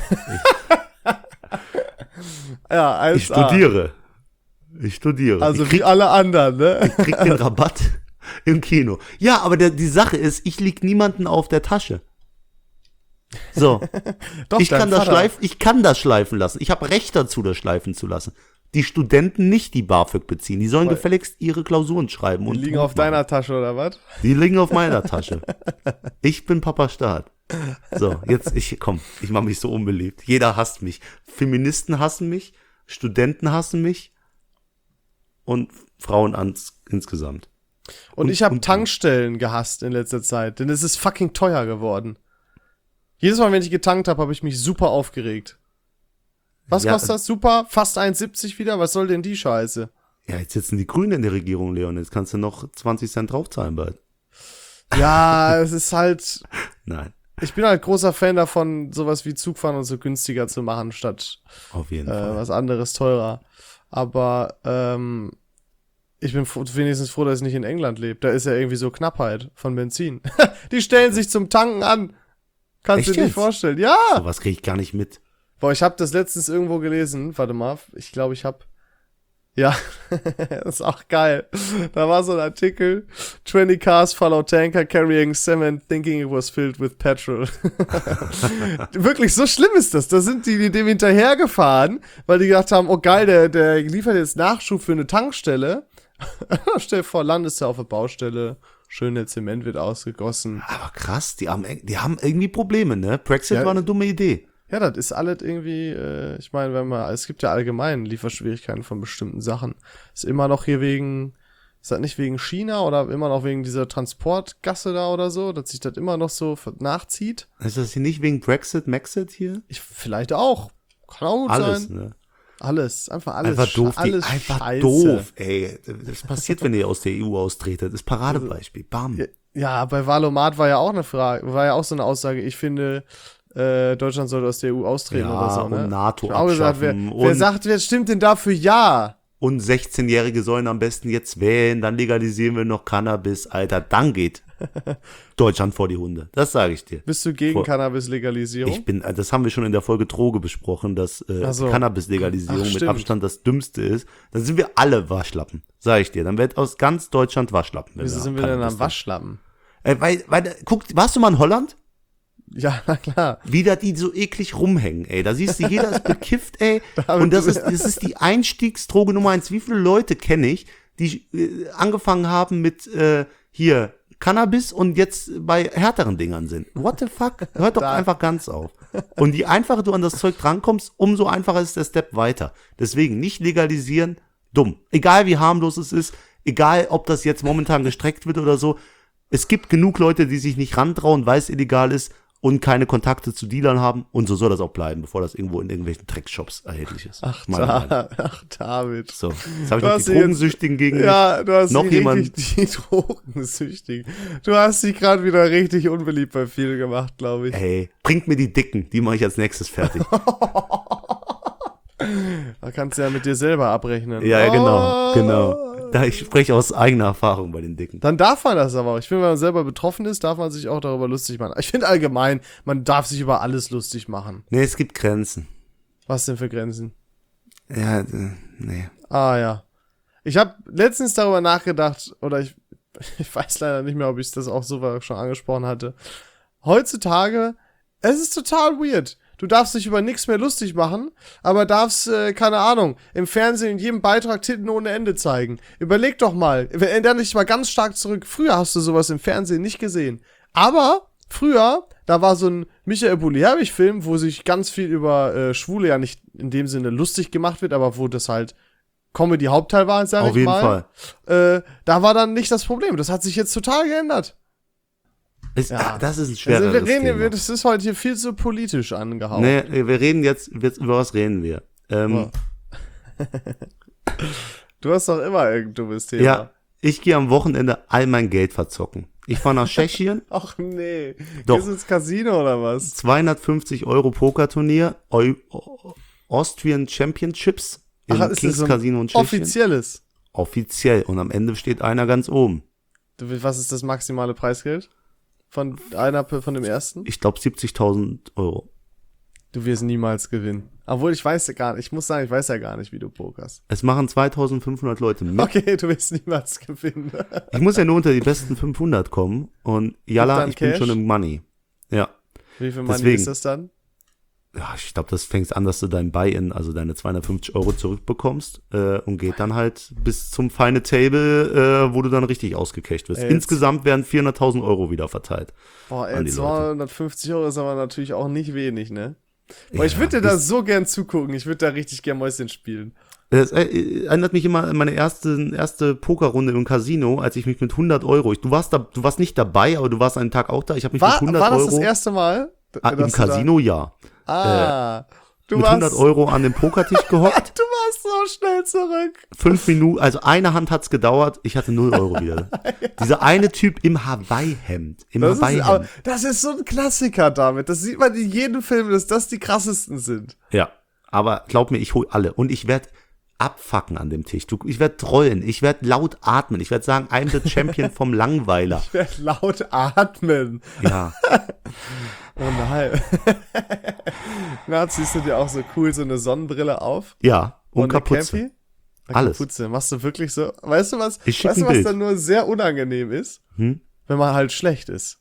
Ja, 1A. Ich studiere. Also ich wie alle anderen, ne? krieg den Rabatt im Kino. Ja, aber die Sache ist, ich lieg niemanden auf der Tasche. So, Doch, ich dein kann Vater. ich kann das schleifen lassen. Ich habe Recht dazu, das schleifen zu lassen. Die Studenten nicht, die BAföG beziehen. Die sollen Weil- gefälligst ihre Klausuren schreiben. Die und liegen gut auf machen. deiner Tasche, oder was? Die liegen auf meiner Tasche. Ich bin Papa Staat. So, ich mache mich so unbeliebt. Jeder hasst mich. Feministen hassen mich, Studenten hassen mich und Frauen insgesamt. Und ich habe und- Tankstellen gehasst in letzter Zeit, denn es ist fucking teuer geworden. Jedes Mal, wenn ich getankt habe, habe ich mich super aufgeregt. Was Ja, kostet das? Super? Fast 1,70 wieder? Was soll denn die Scheiße? Ja, jetzt sitzen die Grünen in der Regierung, Leon. Jetzt kannst du noch 20 Cent draufzahlen bald. Ja, es ist halt. Nein, Ich bin halt großer Fan davon, sowas wie Zugfahren und so günstiger zu machen, statt auf jeden Fall. was anderes teurer. Aber ich bin wenigstens froh, dass ich nicht in England lebe. Da ist ja irgendwie so Knappheit von Benzin. Die stellen sich zum Tanken an. Kannst du Echt dir nicht jetzt? vorstellen. Ja! Sowas kriege ich gar nicht mit. Boah, ich habe das letztens irgendwo gelesen. Warte mal, ich glaube, ich habe. Ja, das ist auch geil. Da war so ein Artikel. 20 cars follow tanker carrying cement thinking it was filled with petrol. Wirklich, so schlimm ist das. Da sind die dem hinterhergefahren, weil die gedacht haben, oh geil, der liefert jetzt Nachschub für eine Tankstelle. Stell dir vor, landest du auf der Baustelle, schöne Zement wird ausgegossen. Aber krass, die haben irgendwie Probleme, ne? Brexit Ja. war eine dumme Idee. Ja, das ist alles irgendwie, ich meine, es gibt ja allgemein Lieferschwierigkeiten von bestimmten Sachen. Ist immer noch hier ist das nicht wegen China oder immer noch wegen dieser Transportgasse da oder so, dass sich das immer noch so nachzieht? Ist das hier nicht wegen Maxit hier? Vielleicht auch. Kann auch gut Alles, sein. ne? Alles, einfach alles. Einfach doof, alles einfach Scheiße. doof, ey. Das passiert, wenn ihr aus der EU austretet. Das ist Paradebeispiel. Bam. Ja, bei Valomat war ja auch so eine Aussage, ich finde, Deutschland sollte aus der EU austreten Ja, oder so, ne? und NATO Ich hab auch gesagt, abschaffen wer stimmt denn dafür ja? Und 16-Jährige sollen am besten jetzt wählen, dann legalisieren wir noch Cannabis, Alter. Dann geht Deutschland vor die Hunde. Das sage ich dir. Bist du gegen Vor- Cannabis-Legalisierung? Das haben wir schon in der Folge Droge besprochen, dass Ach so. Cannabis-Legalisierung Ach, mit stimmt. Abstand das Dümmste ist. Dann sind wir alle Waschlappen, sage ich dir. Dann wird aus ganz Deutschland Waschlappen. wenn Wieso sind wir denn Cannabis am Waschlappen? Guck, warst du mal in Holland? Ja, na klar. Wie da die so eklig rumhängen, ey. Da siehst du, jeder ist bekifft, ey. Und das ist die Einstiegsdroge Nummer 1. Wie viele Leute kenne ich, die angefangen haben mit hier Cannabis und jetzt bei härteren Dingern sind? What the fuck? Hört doch einfach ganz auf. Und je einfacher du an das Zeug drankommst, umso einfacher ist der Step weiter. Deswegen nicht legalisieren, dumm. Egal wie harmlos es ist, egal ob das jetzt momentan gestreckt wird oder so. Es gibt genug Leute, die sich nicht rantrauen, weil es illegal ist und keine Kontakte zu Dealern haben. Und so soll das auch bleiben, bevor das irgendwo in irgendwelchen Dreckshops erhältlich ist. Ach, David. So, jetzt habe ich noch die Drogensüchtigen gegen mich. Ja, du hast noch jemand. Die Drogensüchtigen. Du hast dich gerade wieder richtig unbeliebt bei vielen gemacht, glaube ich. Ey, bringt mir die Dicken, die mache ich als nächstes fertig. Da kannst du ja mit dir selber abrechnen. Ja, genau. Ich spreche aus eigener Erfahrung bei den Dicken. Dann darf man das aber auch. Ich finde, wenn man selber betroffen ist, darf man sich auch darüber lustig machen. Ich finde allgemein, man darf sich über alles lustig machen. Nee, es gibt Grenzen. Was denn für Grenzen? Ja, nee. Ah, ja. Ich habe letztens darüber nachgedacht, oder ich weiß leider nicht mehr, ob ich das auch so schon angesprochen hatte. Heutzutage, es ist total weird. Du darfst dich über nichts mehr lustig machen, aber darfst, keine Ahnung, im Fernsehen in jedem Beitrag Titten ohne Ende zeigen. Überleg doch mal, erinnere dich mal ganz stark zurück. Früher hast du sowas im Fernsehen nicht gesehen. Aber früher, da war so ein Michael Bulli-Herbig-Film, wo sich ganz viel über Schwule ja nicht in dem Sinne lustig gemacht wird, aber wo das halt Comedy-Hauptteil war, sag ich mal. Auf jeden Fall. Da war dann nicht das Problem. Das hat sich jetzt total geändert. Das ist ein schweres Thema. Das ist heute hier viel zu politisch angehaucht. Nee, wir reden jetzt über was reden wir? Du hast doch immer irgendein dummes Thema. Ja, ich gehe am Wochenende all mein Geld verzocken. Ich fahre nach Tschechien. Ach nee. Doch. Gehst du ins Casino oder was? 250 € Pokerturnier, Austrian Championships im Kings Casino in Tschechien. Offizielles? Offiziell. Und am Ende steht einer ganz oben. Was ist das maximale Preisgeld? Von dem ersten? Ich glaube 70.000 €. Du wirst niemals gewinnen. Obwohl, ich weiß ja gar nicht, wie du pokerst. Es machen 2.500 Leute mit. Okay, du wirst niemals gewinnen. Ich muss ja nur unter die besten 500 kommen. Und Jalla, ich bin schon im Money. Ja. Wie viel Money ist das dann? Ja, ich glaube, das fängt an, dass du dein Buy-in, also deine 250 € zurückbekommst und geht dann halt bis zum Final Table, wo du dann richtig ausgecasht wirst. Insgesamt werden 400.000 € wieder verteilt. Boah, 250 € ist aber natürlich auch nicht wenig, ne? Boah, ich würde dir da so gern zugucken. Ich würde da richtig gern Mäuschen spielen. Das erinnert mich immer an meine erste Pokerrunde im Casino, als ich mich mit 100 €, du warst nicht dabei, aber du warst einen Tag auch da. Ich habe mich mit 100 €. War das erste Mal? Im Casino, ja. Du mit 100 € an dem Pokertisch gehockt. Du warst so schnell zurück. 5 Minuten, also eine Hand hat's gedauert, ich hatte 0 € wieder. Dieser eine Typ im Hawaii-Hemd. Das ist so ein Klassiker damit. Das sieht man in jedem Film, dass das die krassesten sind. Ja, aber glaub mir, ich hol alle. Und ich werde abfacken an dem Tisch. Ich werde trollen, ich werde laut atmen. Ich werde sagen, I'm the Champion vom Langweiler. Ich werde laut atmen. Ja. Oh nein. Na, ziehst du dir auch so cool so eine Sonnenbrille auf? Ja, und Kapuze. Alles. Kapuze. Machst du wirklich so? Weißt du, was Bild. dann nur sehr unangenehm ist? Wenn man halt schlecht ist.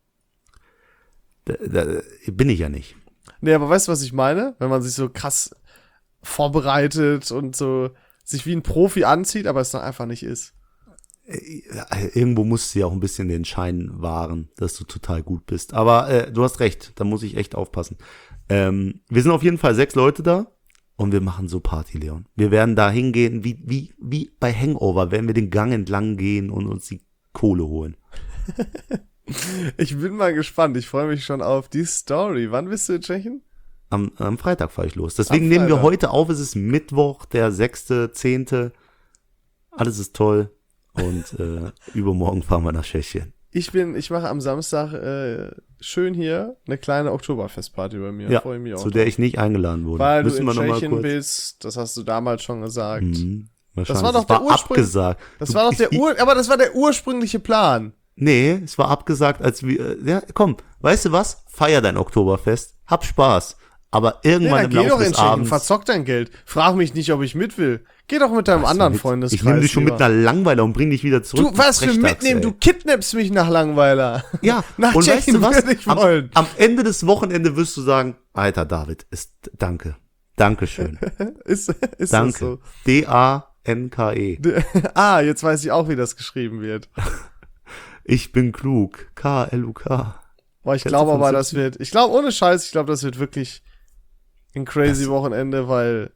Bin ich ja nicht. Nee, aber weißt du, was ich meine? Wenn man sich so krass vorbereitet und so sich wie ein Profi anzieht, aber es dann einfach nicht ist. Irgendwo musst du ja auch ein bisschen den Schein wahren, dass du total gut bist. Aber du hast recht, da muss ich echt aufpassen. Wir sind auf jeden Fall 6 Leute da und wir machen so Party, Leon. Wir werden da hingehen, wie bei Hangover, werden wir den Gang entlang gehen und uns die Kohle holen. Ich bin mal gespannt, ich freue mich schon auf die Story. Wann bist du in Tschechien? Am Freitag fahre ich los. Deswegen nehmen wir heute auf, es ist Mittwoch, der 6.10. Alles ist toll. Und übermorgen fahren wir nach Tschechien. Ich mache am Samstag schön hier eine kleine Oktoberfestparty bei mir. Ja, freue ich mich auch zu der ich nicht eingeladen wurde. Weil du in Tschechien bist, das hast du damals schon gesagt. Das war doch der Ursprung. Abgesagt. Aber das war der ursprüngliche Plan. Nee, es war abgesagt, als wir, ja, komm, weißt du was? Feier dein Oktoberfest, hab Spaß. Aber irgendwann im Laufe des Abends. Verzock dein Geld. Frag mich nicht, ob ich mit will. Geh doch mit deinem anderen mit? Freundeskreis. Ich nehme dich schon lieber. mit einer Langweiler und bring dich wieder zurück. Du, was für Frechdachs, mitnehmen? ey. Du kidnappst mich nach Langweiler. Ja, Nach und Jane weißt du was? würde ich wollen. Am Ende des Wochenende wirst du sagen, Alter David, danke. Dankeschön. Ist das Danke. so? D-A-N-K-E. Jetzt weiß ich auch, wie das geschrieben wird. Ich bin klug. K-L-U-K. Boah, ich glaube aber, das wird, ohne Scheiß, ich glaube, das wird wirklich ein crazy Wochenende, weil,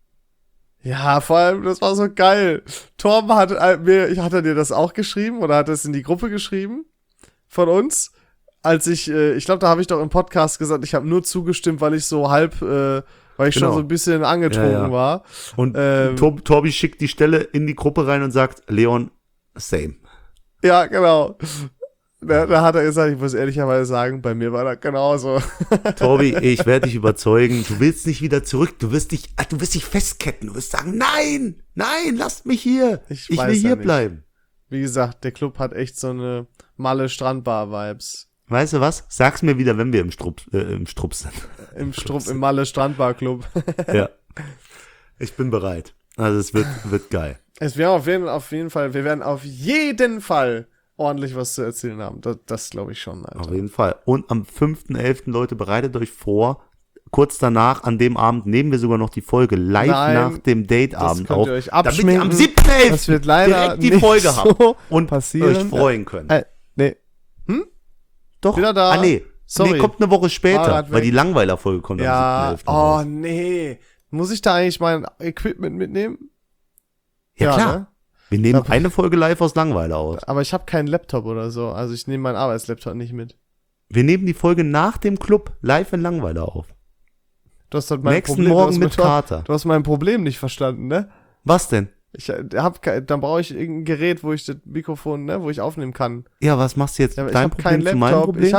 ja, vor allem, das war so geil. Torben hat er dir das auch geschrieben oder hat es in die Gruppe geschrieben von uns? Als ich glaube, da habe ich doch im Podcast gesagt, ich habe nur zugestimmt, weil ich so weil ich schon so ein bisschen angetrunken war. Und Torbi schickt die Stelle in die Gruppe rein und sagt, Leon, same. Ja, genau. Da hat er gesagt, ich muss ehrlicherweise sagen, bei mir war das genauso. Torbi, ich werde dich überzeugen, du willst nicht wieder zurück, du wirst dich festketten, du wirst sagen, nein, lasst mich hier, ich will hier bleiben. Wie gesagt, der Club hat echt so eine Malle-Strandbar-Vibes. Weißt du was? Sag's mir wieder, wenn wir im Strupp sind. Im Malle-Strandbar-Club. Ja. Ich bin bereit. Also es wird geil. Wir werden auf jeden Fall ordentlich was zu erzählen haben. Das glaube ich schon, Alter. Auf jeden Fall. Und am 5.11., Leute, bereitet euch vor. Kurz danach, an dem Abend, nehmen wir sogar noch die Folge live nach dem Dateabend auf. Ihr euch abschminken. Damit ihr am 7.11. Das wird leider direkt die nicht Folge so habt und passieren. euch freuen könnt. Nee. Doch. Wieder da? Nee. Sorry. Nee, kommt eine Woche später, Fahrrad weil weg. die Langweiler-Folge kommt Ja. am 7.11. Oh, raus. nee. Muss ich da eigentlich mein Equipment mitnehmen? Ja, klar. Ne? Wir nehmen eine Folge live aus Langweiler aus. Aber ich habe keinen Laptop oder so. Also ich nehme meinen Arbeitslaptop nicht mit. Wir nehmen die Folge nach dem Club live in Langweiler auf. Du hast halt mein Nächsten Problem, Morgen mit Kater. Du hast mein Problem nicht verstanden, ne? Was denn? Dann brauche ich irgendein Gerät, wo ich das Mikrofon, ne, wo ich aufnehmen kann. Ja, was machst du jetzt? Ja, Dein Problem zu meinem Problem?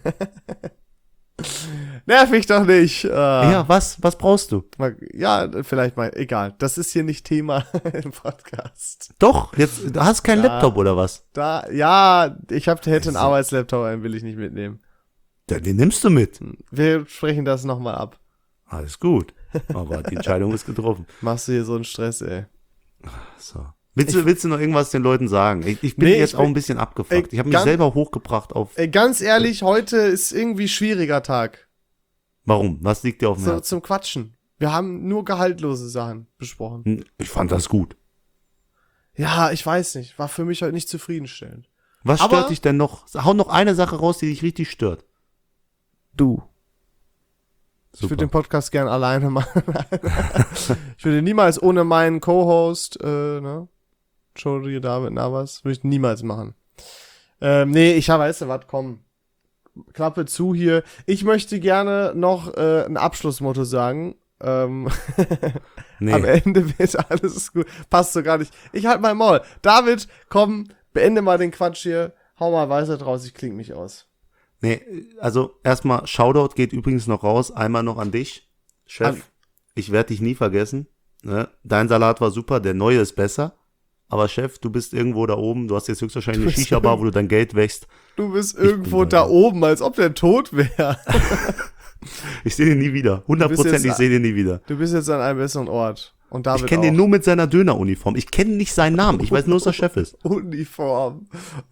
Nerv mich doch nicht. Ja, was brauchst du? Ja, vielleicht mal, egal. Das ist hier nicht Thema im Podcast. Doch, jetzt, du hast keinen Laptop oder was? Ich hätte einen Arbeitslaptop, einen will ich nicht mitnehmen. Ja, den nimmst du mit. Wir sprechen das nochmal ab. Alles gut. Aber die Entscheidung ist getroffen. Machst du hier so einen Stress, ey. So. Willst du noch irgendwas den Leuten sagen? Ich bin jetzt auch ein bisschen abgefuckt. Ich habe mich selber hochgebracht auf... Ganz ehrlich, heute ist irgendwie schwieriger Tag. Warum? Was liegt dir auf dem Herzen? Zum Quatschen. Wir haben nur gehaltlose Sachen besprochen. Ich fand das gut. Ja, ich weiß nicht. War für mich heute nicht zufriedenstellend. Was stört dich denn noch? Hau noch eine Sache raus, die dich richtig stört. Du. Super. Ich würde den Podcast gern alleine machen. Ich würde niemals ohne meinen Co-Host, Entschuldige, David Navas, würde ich niemals machen. Weißt du was, komm. Klappe zu hier. Ich möchte gerne noch ein Abschlussmotto sagen. Nee. Am Ende wird alles gut. Passt so gar nicht. Ich halt mein Maul. David, komm, beende mal den Quatsch hier. Hau mal Weisheit raus, ich klinge mich aus. Nee, also erstmal, Shoutout geht übrigens noch raus. Einmal noch an dich, Chef. Ich werde dich nie vergessen. Ne? Dein Salat war super, der neue ist besser. Aber Chef, du bist irgendwo da oben. Du hast jetzt höchstwahrscheinlich eine Shisha-Bar, wo du dein Geld wächst. Du bist irgendwo da oben, als ob der tot wäre. Ich sehe den nie wieder. 100%, ich sehe den nie wieder. Du bist jetzt an einem besseren Ort. Und David ich kenne den nur mit seiner Döneruniform. Ich kenne nicht seinen Namen. Ich weiß nur, dass er Chef ist. Uniform.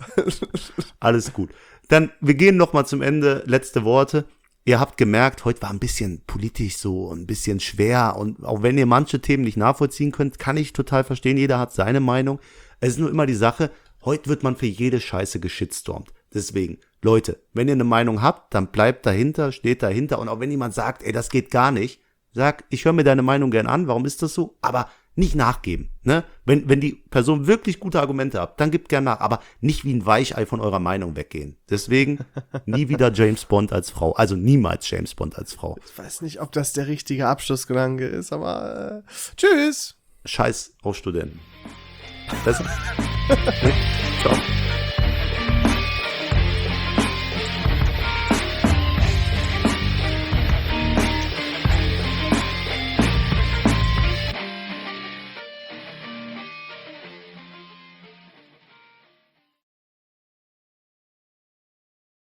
Alles gut. Dann, wir gehen noch mal zum Ende. Letzte Worte. Ihr habt gemerkt, heute war ein bisschen politisch so, ein bisschen schwer. Und auch wenn ihr manche Themen nicht nachvollziehen könnt, kann ich total verstehen. Jeder hat seine Meinung. Es ist nur immer die Sache, heute wird man für jede Scheiße geschitstormt. Deswegen, Leute, wenn ihr eine Meinung habt, dann bleibt dahinter, steht dahinter. Und auch wenn jemand sagt, ey, das geht gar nicht, sag, ich höre mir deine Meinung gern an, warum ist das so? Aber nicht nachgeben, ne? Wenn die Person wirklich gute Argumente hat, dann gibt gern nach, aber nicht wie ein Weichei von eurer Meinung weggehen. Deswegen nie wieder James Bond als Frau, also niemals James Bond als Frau. Ich weiß nicht, ob das der richtige Abschlussgedanke ist, aber tschüss. Scheiß auf Studenten. Besser? Ciao.